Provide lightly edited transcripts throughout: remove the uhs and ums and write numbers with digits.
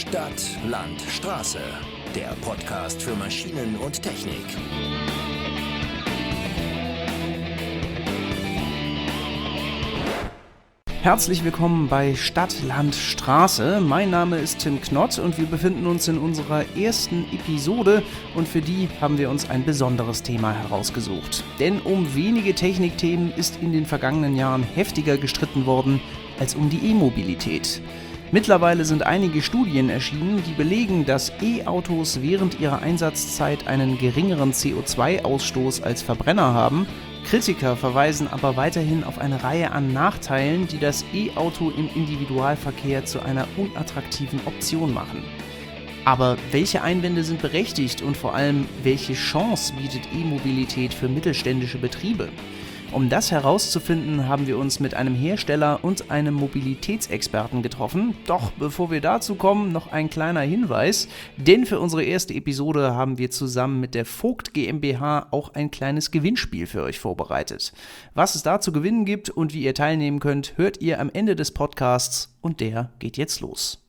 Stadt, Land, Straße. Der Podcast für Maschinen und Technik. Herzlich willkommen bei Stadt, Land, Straße. Mein Name ist Tim Knott und wir befinden uns in unserer ersten Episode und für die haben wir uns ein besonderes Thema herausgesucht. Denn um wenige Technikthemen ist in den vergangenen Jahren heftiger gestritten worden als um die E-Mobilität. Mittlerweile sind einige Studien erschienen, die belegen, dass E-Autos während ihrer Einsatzzeit einen geringeren CO2-Ausstoß als Verbrenner haben. Kritiker verweisen aber weiterhin auf eine Reihe an Nachteilen, die das E-Auto im Individualverkehr zu einer unattraktiven Option machen. Aber welche Einwände sind berechtigt und vor allem, welche Chance bietet E-Mobilität für mittelständische Betriebe? Um das herauszufinden, haben wir uns mit einem Hersteller und einem Mobilitätsexperten getroffen. Doch bevor wir dazu kommen, noch ein kleiner Hinweis, denn für unsere erste Episode haben wir zusammen mit der Vogt GmbH auch ein kleines Gewinnspiel für euch vorbereitet. Was es da zu gewinnen gibt und wie ihr teilnehmen könnt, hört ihr am Ende des Podcasts und der geht jetzt los.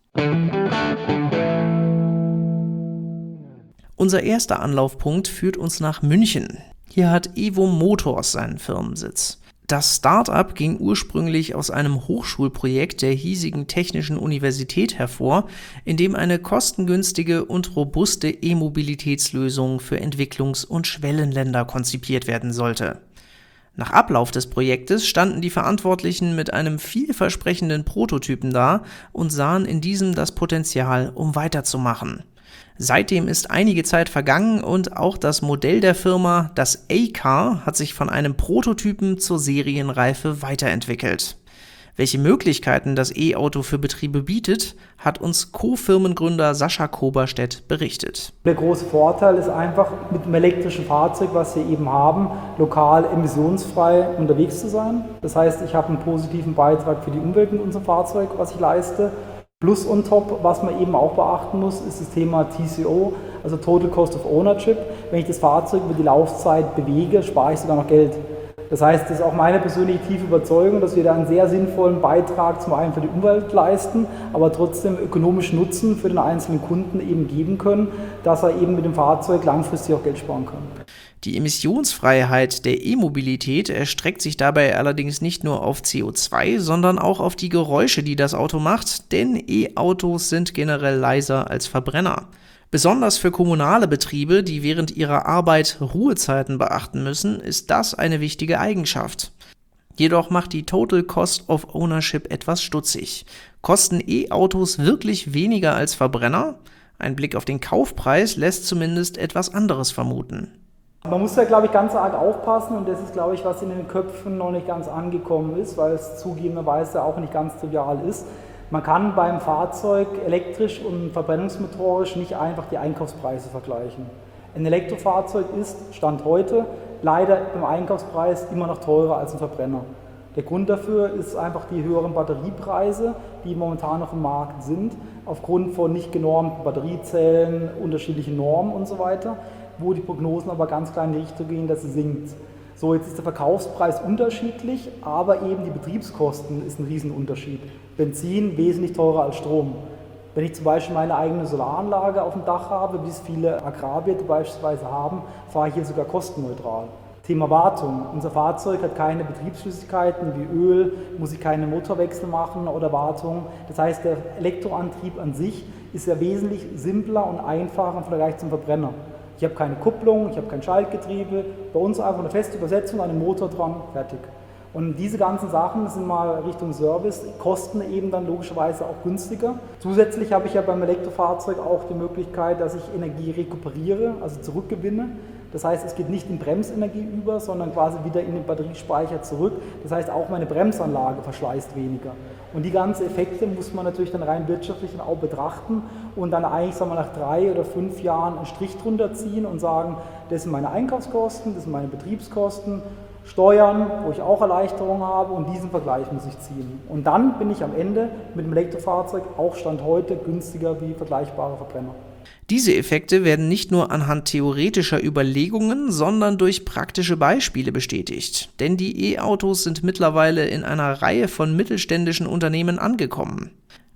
Unser erster Anlaufpunkt führt uns nach München. Hier hat Evo Motors seinen Firmensitz. Das Start-up ging ursprünglich aus einem Hochschulprojekt der hiesigen Technischen Universität hervor, in dem eine kostengünstige und robuste E-Mobilitätslösung für Entwicklungs- und Schwellenländer konzipiert werden sollte. Nach Ablauf des Projektes standen die Verantwortlichen mit einem vielversprechenden Prototypen da und sahen in diesem das Potenzial, um weiterzumachen. Seitdem ist einige Zeit vergangen und auch das Modell der Firma, das A-Car, hat sich von einem Prototypen zur Serienreife weiterentwickelt. Welche Möglichkeiten das E-Auto für Betriebe bietet, hat uns Co-Firmengründer Sascha Koberstedt berichtet. Der große Vorteil ist einfach, mit dem elektrischen Fahrzeug, was wir eben haben, lokal emissionsfrei unterwegs zu sein. Das heißt, ich habe einen positiven Beitrag für die Umwelt mit unserem Fahrzeug, was ich leiste. Plus on top, was man eben auch beachten muss, ist das Thema TCO, also Total Cost of Ownership. Wenn ich das Fahrzeug über die Laufzeit bewege, spare ich sogar noch Geld. Das heißt, das ist auch meine persönliche tiefe Überzeugung, dass wir da einen sehr sinnvollen Beitrag zum einen für die Umwelt leisten, aber trotzdem ökonomischen Nutzen für den einzelnen Kunden eben geben können, dass er eben mit dem Fahrzeug langfristig auch Geld sparen kann. Die Emissionsfreiheit der E-Mobilität erstreckt sich dabei allerdings nicht nur auf CO2, sondern auch auf die Geräusche, die das Auto macht, denn E-Autos sind generell leiser als Verbrenner. Besonders für kommunale Betriebe, die während ihrer Arbeit Ruhezeiten beachten müssen, ist das eine wichtige Eigenschaft. Jedoch macht die Total Cost of Ownership etwas stutzig. Kosten E-Autos wirklich weniger als Verbrenner? Ein Blick auf den Kaufpreis lässt zumindest etwas anderes vermuten. Man muss da, glaube ich, ganz arg aufpassen und das ist, glaube ich, was in den Köpfen noch nicht ganz angekommen ist, weil es zugegebenerweise auch nicht ganz trivial ist. Man kann beim Fahrzeug elektrisch und verbrennungsmotorisch nicht einfach die Einkaufspreise vergleichen. Ein Elektrofahrzeug ist, Stand heute, leider beim Einkaufspreis immer noch teurer als ein Verbrenner. Der Grund dafür ist einfach die höheren Batteriepreise, die momentan noch im Markt sind, aufgrund von nicht genormten Batteriezellen, unterschiedlichen Normen und so weiter, wo die Prognosen aber ganz klar in die Richtung gehen, dass sie sinkt. So, jetzt ist der Verkaufspreis unterschiedlich, aber eben die Betriebskosten ist ein Riesenunterschied. Benzin wesentlich teurer als Strom. Wenn ich zum Beispiel meine eigene Solaranlage auf dem Dach habe, wie es viele Agrarwirte beispielsweise haben, fahre ich hier sogar kostenneutral. Thema Wartung. Unser Fahrzeug hat keine Betriebsflüssigkeiten wie Öl, muss ich keine Motorwechsel machen oder Wartung. Das heißt, der Elektroantrieb an sich ist ja wesentlich simpler und einfacher im Vergleich zum Verbrenner. Ich habe keine Kupplung, ich habe kein Schaltgetriebe, bei uns einfach eine feste Übersetzung an den Motor dran, fertig. Und diese ganzen Sachen sind mal Richtung Service, kosten eben dann logischerweise auch günstiger. Zusätzlich habe ich ja beim Elektrofahrzeug auch die Möglichkeit, dass ich Energie rekuperiere, also zurückgewinne. Das heißt, es geht nicht in Bremsenergie über, sondern quasi wieder in den Batteriespeicher zurück. Das heißt, auch meine Bremsanlage verschleißt weniger. Und die ganzen Effekte muss man natürlich dann rein wirtschaftlich auch betrachten und dann eigentlich, sagen wir, nach 3 oder 5 Jahren einen Strich drunter ziehen und sagen, das sind meine Einkaufskosten, das sind meine Betriebskosten, Steuern, wo ich auch Erleichterungen habe und diesen Vergleich muss ich ziehen. Und dann bin ich am Ende mit dem Elektrofahrzeug auch Stand heute günstiger wie vergleichbare Verbrenner. Diese Effekte werden nicht nur anhand theoretischer Überlegungen, sondern durch praktische Beispiele bestätigt. Denn die E-Autos sind mittlerweile in einer Reihe von mittelständischen Unternehmen angekommen.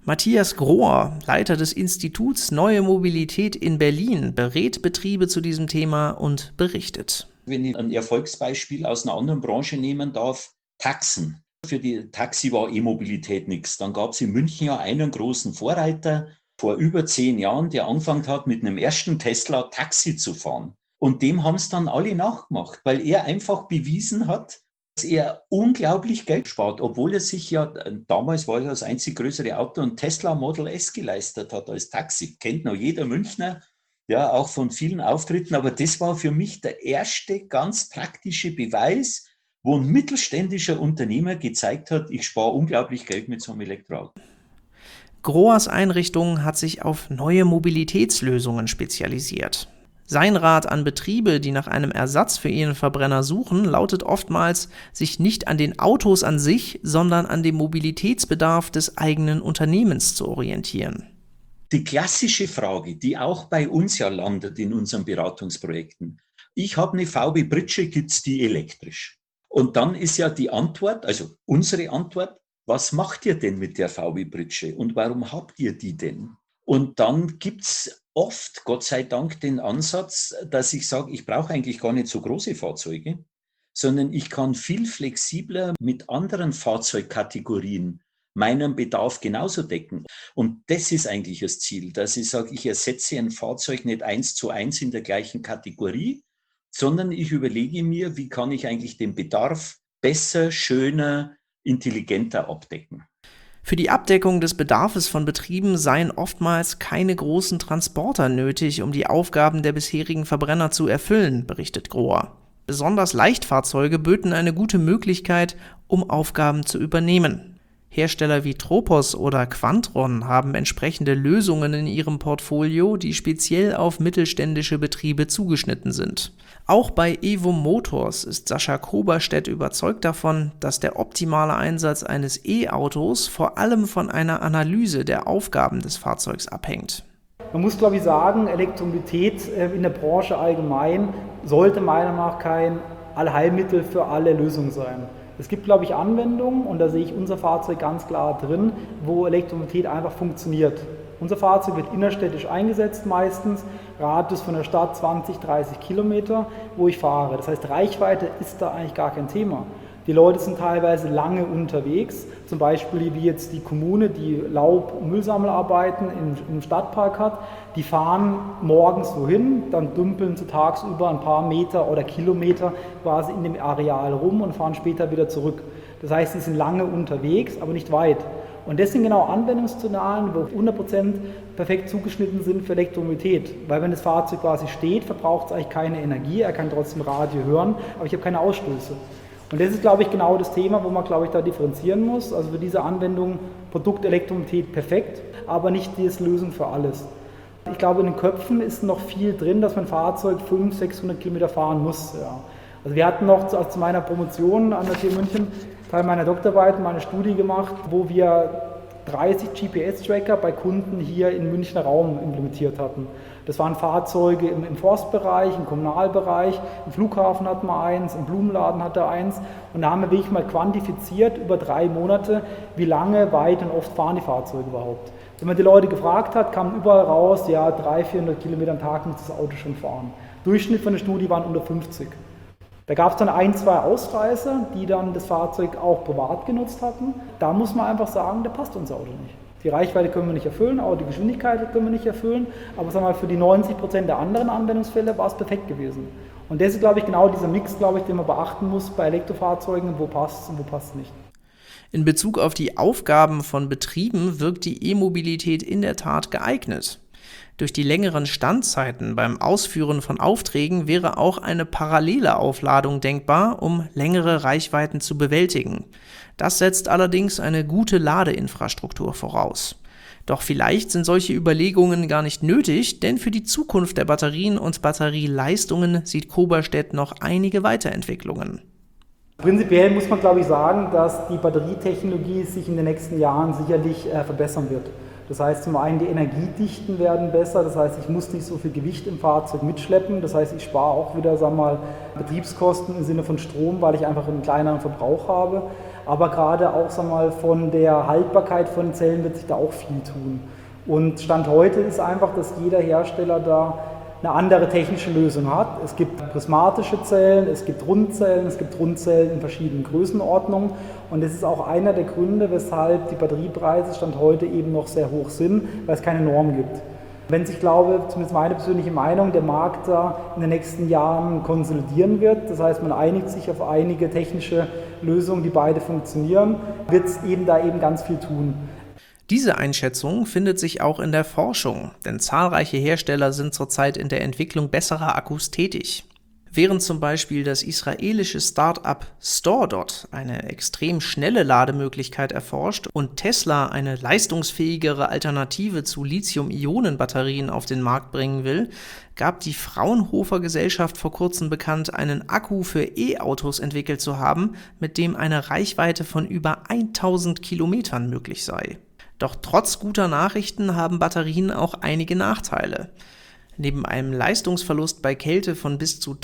Matthias Grohr, Leiter des Instituts Neue Mobilität in Berlin, berät Betriebe zu diesem Thema und berichtet. Wenn ich ein Erfolgsbeispiel aus einer anderen Branche nehmen darf, Taxen. Für die Taxi war E-Mobilität nichts. Dann gab es in München ja einen großen Vorreiter vor über 10 Jahren, der angefangen hat, mit einem ersten Tesla Taxi zu fahren. Und dem haben es dann alle nachgemacht, weil er einfach bewiesen hat, dass er unglaublich Geld spart, obwohl er sich ja, damals war er das einzig größere Auto, ein Tesla Model S geleistet hat als Taxi. Kennt noch jeder Münchner, ja, auch von vielen Auftritten. Aber das war für mich der erste ganz praktische Beweis, wo ein mittelständischer Unternehmer gezeigt hat, ich spare unglaublich Geld mit so einem Elektroauto. Grohrs Einrichtung hat sich auf neue Mobilitätslösungen spezialisiert. Sein Rat an Betriebe, die nach einem Ersatz für ihren Verbrenner suchen, lautet oftmals, sich nicht an den Autos an sich, sondern an dem Mobilitätsbedarf des eigenen Unternehmens zu orientieren. Die klassische Frage, die auch bei uns ja landet in unseren Beratungsprojekten, ich habe eine VW Britsche, gibt es die elektrisch? Und dann ist ja die Antwort, also unsere Antwort, was macht ihr denn mit der VW Britsche und warum habt ihr die denn? Und dann gibt es oft, Gott sei Dank, den Ansatz, dass ich sage, ich brauche eigentlich gar nicht so große Fahrzeuge, sondern ich kann viel flexibler mit anderen Fahrzeugkategorien meinen Bedarf genauso decken. Und das ist eigentlich das Ziel, dass ich sage, ich ersetze ein Fahrzeug nicht 1:1 in der gleichen Kategorie, sondern ich überlege mir, wie kann ich eigentlich den Bedarf besser, schöner, intelligenter abdecken. Für die Abdeckung des Bedarfs von Betrieben seien oftmals keine großen Transporter nötig, um die Aufgaben der bisherigen Verbrenner zu erfüllen, berichtet Grohr. Besonders Leichtfahrzeuge böten eine gute Möglichkeit, um Aufgaben zu übernehmen. Hersteller wie Tropos oder Quantron haben entsprechende Lösungen in ihrem Portfolio, die speziell auf mittelständische Betriebe zugeschnitten sind. Auch bei Evo Motors ist Sascha Koberstedt überzeugt davon, dass der optimale Einsatz eines E-Autos vor allem von einer Analyse der Aufgaben des Fahrzeugs abhängt. Man muss, glaube ich, sagen, Elektromobilität in der Branche allgemein sollte meiner Meinung nach kein Allheilmittel für alle Lösungen sein. Es gibt, glaube ich, Anwendungen, und da sehe ich unser Fahrzeug ganz klar drin, wo Elektromobilität einfach funktioniert. Unser Fahrzeug wird innerstädtisch eingesetzt meistens, Radius von der Stadt 20, 30 Kilometer, wo ich fahre. Das heißt, Reichweite ist da eigentlich gar kein Thema. Die Leute sind teilweise lange unterwegs, zum Beispiel wie jetzt die Kommune, die Laub- und Müllsammelarbeiten im Stadtpark hat. Die fahren morgens wohin, dann dümpeln sie tagsüber ein paar Meter oder Kilometer quasi in dem Areal rum und fahren später wieder zurück. Das heißt, sie sind lange unterwegs, aber nicht weit. Und das sind genau Anwendungsszenarien, wo 100% perfekt zugeschnitten sind für Elektromobilität. Weil wenn das Fahrzeug quasi steht, verbraucht es eigentlich keine Energie, er kann trotzdem Radio hören, aber ich habe keine Ausstöße. Und das ist, glaube ich, genau das Thema, wo man, glaube ich, da differenzieren muss. Also für diese Anwendung Produkt Elektromobilität perfekt, aber nicht die Lösung für alles. Ich glaube, in den Köpfen ist noch viel drin, dass mein Fahrzeug 500, 600 Kilometer fahren muss. Ja. Also wir hatten noch zu meiner Promotion an der TU München, Teil meiner Doktorarbeit, meine Studie gemacht, wo wir 30 GPS-Tracker bei Kunden hier im Münchner Raum implementiert hatten. Das waren Fahrzeuge im Forstbereich, im Kommunalbereich, im Flughafen hatten wir eins, im Blumenladen hatte er eins. Und da haben wir wirklich mal quantifiziert über 3 Monate, wie lange, weit und oft fahren die Fahrzeuge überhaupt. Wenn man die Leute gefragt hat, kam überall raus, ja, 300, 400 Kilometer am Tag muss das Auto schon fahren. Durchschnitt von der Studie waren unter 50. Da gab es dann 1, 2 Ausreißer, die dann das Fahrzeug auch privat genutzt hatten. Da muss man einfach sagen, da passt unser Auto nicht. Die Reichweite können wir nicht erfüllen, auch die Geschwindigkeit können wir nicht erfüllen. Aber sagen wir mal, für die 90% der anderen Anwendungsfälle war es perfekt gewesen. Und das ist, glaube ich, genau dieser Mix, glaube ich, den man beachten muss bei Elektrofahrzeugen, wo passt es und wo passt es nicht. In Bezug auf die Aufgaben von Betrieben wirkt die E-Mobilität in der Tat geeignet. Durch die längeren Standzeiten beim Ausführen von Aufträgen wäre auch eine parallele Aufladung denkbar, um längere Reichweiten zu bewältigen. Das setzt allerdings eine gute Ladeinfrastruktur voraus. Doch vielleicht sind solche Überlegungen gar nicht nötig, denn für die Zukunft der Batterien und Batterieleistungen sieht Koberstedt noch einige Weiterentwicklungen. Prinzipiell muss man, glaube ich, sagen, dass die Batterietechnologie sich in den nächsten Jahren sicherlich verbessern wird. Das heißt, zum einen die Energiedichten werden besser, das heißt, ich muss nicht so viel Gewicht im Fahrzeug mitschleppen, das heißt, ich spare auch wieder, sagen wir mal, Betriebskosten im Sinne von Strom, weil ich einfach einen kleineren Verbrauch habe. aber gerade auch sagen wir mal, von der Haltbarkeit von Zellen wird sich da auch viel tun. Und Stand heute ist einfach, dass jeder Hersteller da eine andere technische Lösung hat. Es gibt prismatische Zellen, es gibt Rundzellen in verschiedenen Größenordnungen und das ist auch einer der Gründe, weshalb die Batteriepreise Stand heute eben noch sehr hoch sind, weil es keine Norm gibt. Wenn sich, glaube ich, zumindest meine persönliche Meinung, der Markt da in den nächsten Jahren konsolidieren wird, das heißt, man einigt sich auf einige technische Lösungen, die beide funktionieren, wird es eben da eben ganz viel tun. Diese Einschätzung findet sich auch in der Forschung, denn zahlreiche Hersteller sind zurzeit in der Entwicklung besserer Akkus tätig. Während zum Beispiel das israelische Start-up StoreDot eine extrem schnelle Lademöglichkeit erforscht und Tesla eine leistungsfähigere Alternative zu Lithium-Ionen-Batterien auf den Markt bringen will, gab die Fraunhofer Gesellschaft vor kurzem bekannt, einen Akku für E-Autos entwickelt zu haben, mit dem eine Reichweite von über 1000 Kilometern möglich sei. Doch trotz guter Nachrichten haben Batterien auch einige Nachteile. Neben einem Leistungsverlust bei Kälte von bis zu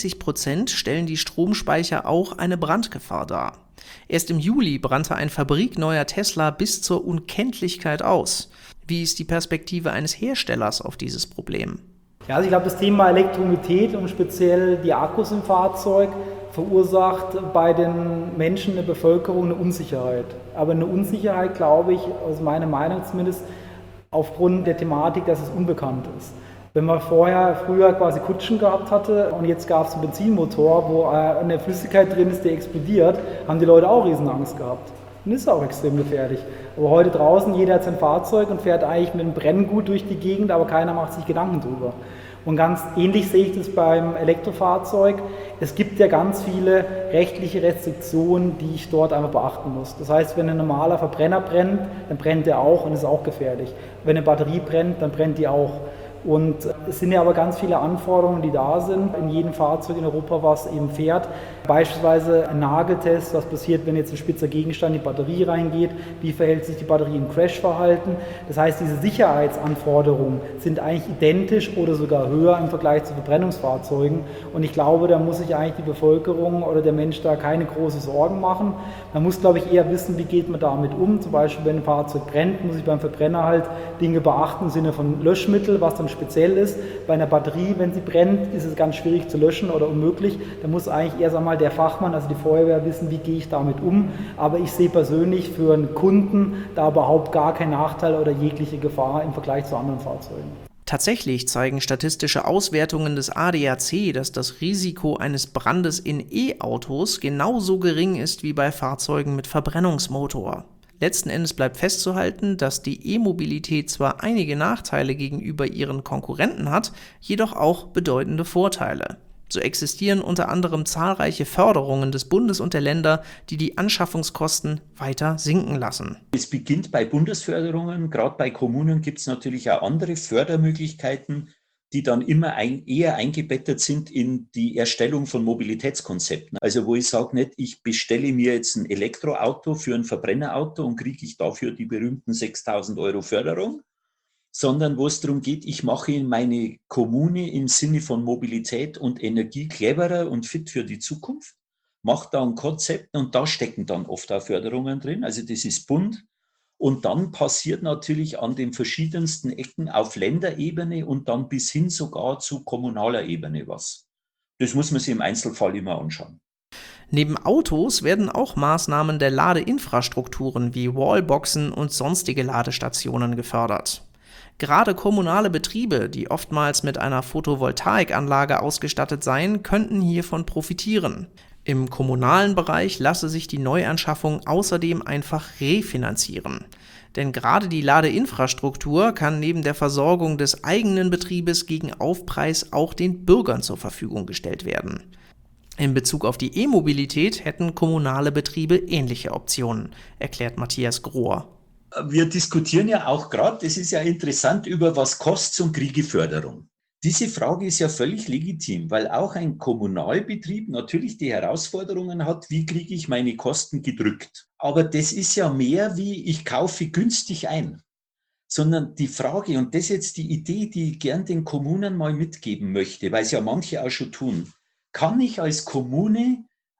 30% stellen die Stromspeicher auch eine Brandgefahr dar. Erst im Juli brannte ein fabrikneuer Tesla bis zur Unkenntlichkeit aus. Wie ist die Perspektive eines Herstellers auf dieses Problem? Ja, also ich glaube, das Thema Elektromobilität und speziell die Akkus im Fahrzeug verursacht bei den Menschen in der Bevölkerung eine Unsicherheit. Aber eine Unsicherheit, glaube ich, aus meiner Meinung zumindest, aufgrund der Thematik, dass es unbekannt ist. Wenn man früher quasi Kutschen gehabt hatte und jetzt gab es einen Benzinmotor, wo eine Flüssigkeit drin ist, die explodiert, haben die Leute auch Riesenangst gehabt. Und das ist auch extrem gefährlich. Aber heute draußen, jeder hat sein Fahrzeug und fährt eigentlich mit einem Brenngut durch die Gegend, aber keiner macht sich Gedanken drüber. Und ganz ähnlich sehe ich das beim Elektrofahrzeug. Es gibt ja ganz viele rechtliche Restriktionen, die ich dort einfach beachten muss. Das heißt, wenn ein normaler Verbrenner brennt, dann brennt der auch und ist auch gefährlich. Wenn eine Batterie brennt, dann brennt die auch. Und es sind ja aber ganz viele Anforderungen, die da sind, in jedem Fahrzeug in Europa, was eben fährt. Beispielsweise ein Nageltest, was passiert, wenn jetzt ein spitzer Gegenstand in die Batterie reingeht, wie verhält sich die Batterie im Crashverhalten. Das heißt, diese Sicherheitsanforderungen sind eigentlich identisch oder sogar höher im Vergleich zu Verbrennungsfahrzeugen. Und ich glaube, da muss sich eigentlich die Bevölkerung oder der Mensch da keine großen Sorgen machen. Man muss, glaube ich, eher wissen, wie geht man damit um. Zum Beispiel, wenn ein Fahrzeug brennt, muss ich beim Verbrenner halt Dinge beachten im Sinne von Löschmittel, was dann speziell ist. Bei einer Batterie, wenn sie brennt, ist es ganz schwierig zu löschen oder unmöglich. Da muss eigentlich erst einmal der Fachmann, also die Feuerwehr, wissen, wie gehe ich damit um. Aber ich sehe persönlich für einen Kunden da überhaupt gar keinen Nachteil oder jegliche Gefahr im Vergleich zu anderen Fahrzeugen. Tatsächlich zeigen statistische Auswertungen des ADAC, dass das Risiko eines Brandes in E-Autos genauso gering ist wie bei Fahrzeugen mit Verbrennungsmotor. Letzten Endes bleibt festzuhalten, dass die E-Mobilität zwar einige Nachteile gegenüber ihren Konkurrenten hat, jedoch auch bedeutende Vorteile. So existieren unter anderem zahlreiche Förderungen des Bundes und der Länder, die die Anschaffungskosten weiter sinken lassen. Es beginnt bei Bundesförderungen, gerade bei Kommunen gibt es natürlich auch andere Fördermöglichkeiten, die dann immer eher eingebettet sind in die Erstellung von Mobilitätskonzepten. Also wo ich sage nicht, ich bestelle mir jetzt ein Elektroauto für ein Verbrennerauto und kriege ich dafür die berühmten 6.000 € Förderung, sondern wo es darum geht, ich mache meine Kommune im Sinne von Mobilität und Energie cleverer und fit für die Zukunft, mache da ein Konzept und da stecken dann oft auch Förderungen drin. Also das ist Bund. Und dann passiert natürlich an den verschiedensten Ecken auf Länderebene und dann bis hin sogar zu kommunaler Ebene was. Das muss man sich im Einzelfall immer anschauen. Neben Autos werden auch Maßnahmen der Ladeinfrastrukturen wie Wallboxen und sonstige Ladestationen gefördert. Gerade kommunale Betriebe, die oftmals mit einer Photovoltaikanlage ausgestattet seien, könnten hiervon profitieren. Im kommunalen Bereich lasse sich die Neuanschaffung außerdem einfach refinanzieren. Denn gerade die Ladeinfrastruktur kann neben der Versorgung des eigenen Betriebes gegen Aufpreis auch den Bürgern zur Verfügung gestellt werden. In Bezug auf die E-Mobilität hätten kommunale Betriebe ähnliche Optionen, erklärt Matthias Grohr. Wir diskutieren ja auch gerade, das ist ja interessant, über was kostet und Kriegeförderung. Diese Frage ist ja völlig legitim, weil auch ein Kommunalbetrieb natürlich die Herausforderungen hat, wie kriege ich meine Kosten gedrückt. Aber das ist ja mehr wie, ich kaufe günstig ein, sondern die Frage, und das ist jetzt die Idee, die ich gern den Kommunen mal mitgeben möchte, weil es ja manche auch schon tun, kann ich als Kommune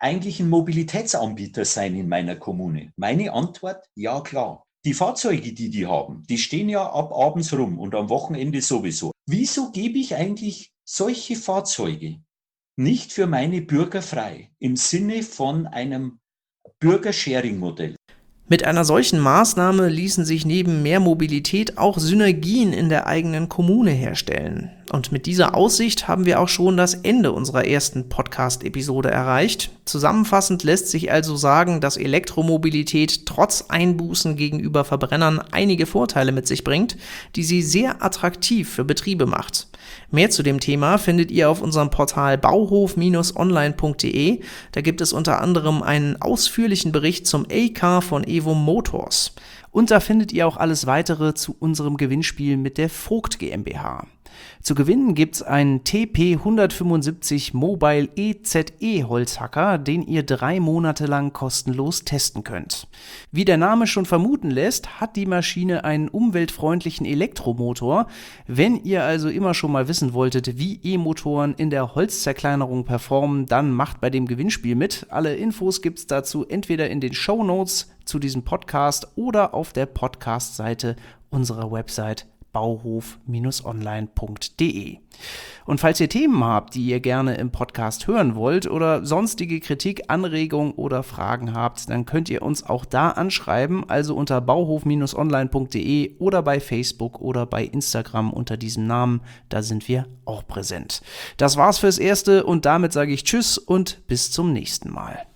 eigentlich ein Mobilitätsanbieter sein in meiner Kommune? Meine Antwort, ja klar. Die Fahrzeuge, die haben, die stehen ja ab abends rum und am Wochenende sowieso. Wieso gebe ich eigentlich solche Fahrzeuge nicht für meine Bürger frei im Sinne von einem Bürger-Sharing-Modell? Mit einer solchen Maßnahme ließen sich neben mehr Mobilität auch Synergien in der eigenen Kommune herstellen. Und mit dieser Aussicht haben wir auch schon das Ende unserer ersten Podcast-Episode erreicht. Zusammenfassend lässt sich also sagen, dass Elektromobilität trotz Einbußen gegenüber Verbrennern einige Vorteile mit sich bringt, die sie sehr attraktiv für Betriebe macht. Mehr zu dem Thema findet ihr auf unserem Portal bauhof-online.de. Da gibt es unter anderem einen ausführlichen Bericht zum A-Car von Evo Motors. Und da findet ihr auch alles weitere zu unserem Gewinnspiel mit der Vogt GmbH. Zu gewinnen gibt's einen TP 175 Mobile EZE Holzhacker, den ihr 3 Monate lang kostenlos testen könnt. Wie der Name schon vermuten lässt, hat die Maschine einen umweltfreundlichen Elektromotor. Wenn ihr also immer schon mal wissen wolltet, wie E-Motoren in der Holzzerkleinerung performen, dann macht bei dem Gewinnspiel mit. Alle Infos gibt's dazu entweder in den Shownotes zu diesem Podcast oder auf der Podcast-Seite unserer Website bauhof-online.de. Und falls ihr Themen habt, die ihr gerne im Podcast hören wollt oder sonstige Kritik, Anregungen oder Fragen habt, dann könnt ihr uns auch da anschreiben, also unter bauhof-online.de oder bei Facebook oder bei Instagram unter diesem Namen, da sind wir auch präsent. Das war's fürs Erste und damit sage ich Tschüss und bis zum nächsten Mal.